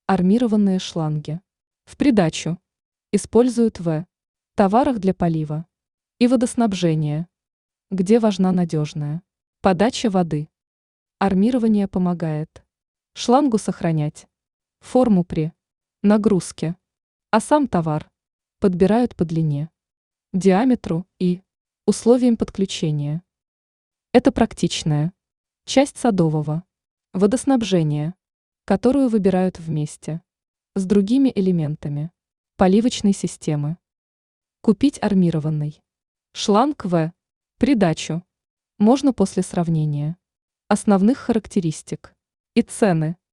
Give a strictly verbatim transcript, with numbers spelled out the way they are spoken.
Армированные шланги. В придачу используют в товарах для полива и водоснабжения, где важна надежная подача воды. Армирование помогает шлангу сохранять форму при нагрузке, а сам товар подбирают по длине, диаметру и условиям подключения. Это практичная часть садового водоснабжения, которую выбирают вместе с другими элементами поливочной системы. Купить армированный шланг в придачу можно после сравнения основных характеристик и цены.